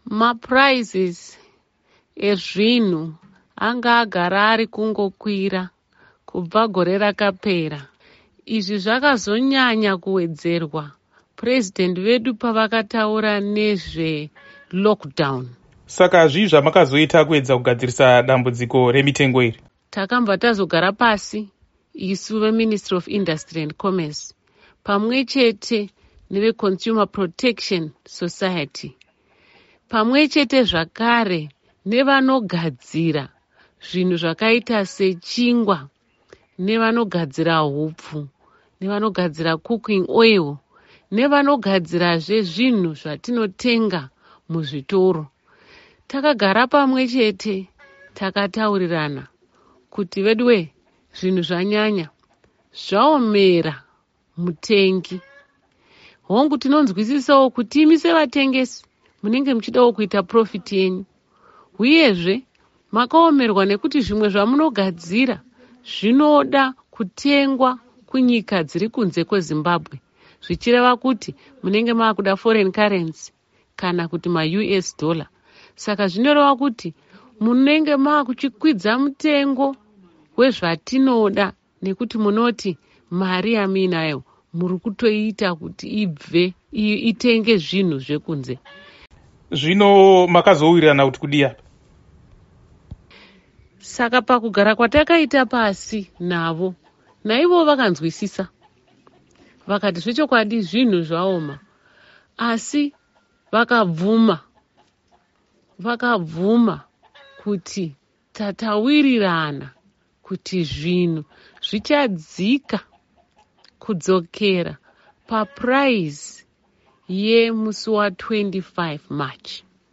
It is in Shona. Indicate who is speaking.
Speaker 1: Maprizes ezvinhu anga agara ari kungokwira kubva gore rakapera. Izvi zvakazonyanya kuwedzerwa purezidendi vedu pavakataura nezve-lockdown.
Speaker 2: Saka zvii zvamakazoita kuedza kugadzirisa dambudziko remitengo iri?
Speaker 1: Takambva tazogara pasi isu veMinistry of Industry and Commerce pamwe chete neveConsumer Protection Society, pamwe chete zvakare nevanogadzira zvinhu zvakaita sechingwa, nevanogadzira hupfu, nevanogadzira cooking oil, nevanogadzirazve zvinhu zvatinotenga muzvitoro. Takagara pamwe chete takataurirana kuti veduwe, zvinhu zvanyanya, zvaomera mutengi. Hongu tinonzwisisawo kuti imi sevatengesi munenge muchidawo kuita profiti yenyu, uyezve makaomerwa nekuti zvimwe zvamunogadzira zvinoda kutengwa kunyika dziri kunze kweZimbabwe, zvichireva kuti munenge maakuda foreign currency kana kuti ma-US dollar. Saka zvinoreva kuti munenge maakuchikwidza mutengo wezvatinoda nekuti munoti mari yamuinayo muri kutoita kuti ibve itenge zvinhu zvekunze.
Speaker 2: Zvino makazowirirana kuti kudii apa?
Speaker 1: Saka pakugara kwatakaita pasi navo, naivo vakanzwisisa, vakati zvechokwadi zvinhu zvaoma, asi vakabvuma kuti tatawirirana kuti zvinhu zvichadzika kudzokera papuraisi yemusi wa25 March.